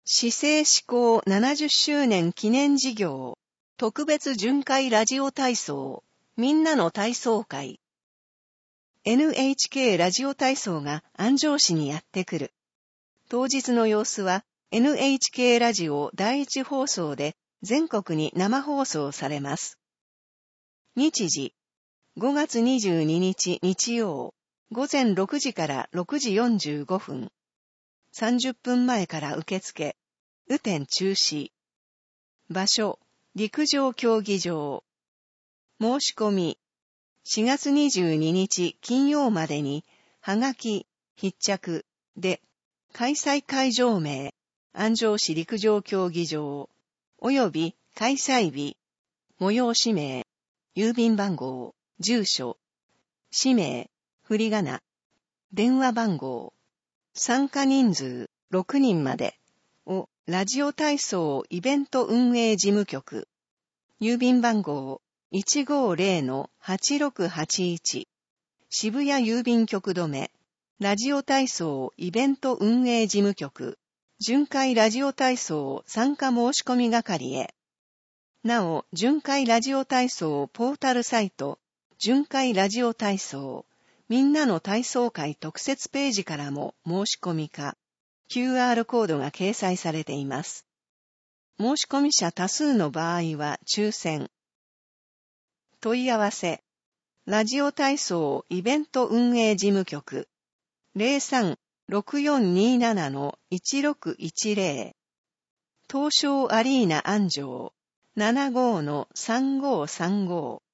市政施行70周年記念事業、特別巡回ラジオ体操、みんなの体操会。NHK ラジオ体操が安城市にやってくる。当日の様子は NHK ラジオ第一放送で全国に生放送されます。日時、5月22日日曜、午前6時から6時45分。30分前から受付、雨天中止。場所、陸上競技場。申し込み、4月22日金曜までに、はがき、必着で、開催会場名、安城市陸上競技場、および開催日、催し名、郵便番号、住所、氏名、振り仮名、電話番号、参加人数6人までをラジオ体操イベント運営事務局、郵便番号 150-8681 渋谷郵便局止め、ラジオ体操イベント運営事務局、巡回ラジオ体操参加申し込み係へ。なお、巡回ラジオ体操ポータルサイト、巡回ラジオ体操、みんなの体操会特設ページからも申し込みか、QR コードが掲載されています。申し込み者多数の場合は抽選。問い合わせ。ラジオ体操イベント運営事務局。03-6427-1610。東証アリーナ安城。75-3535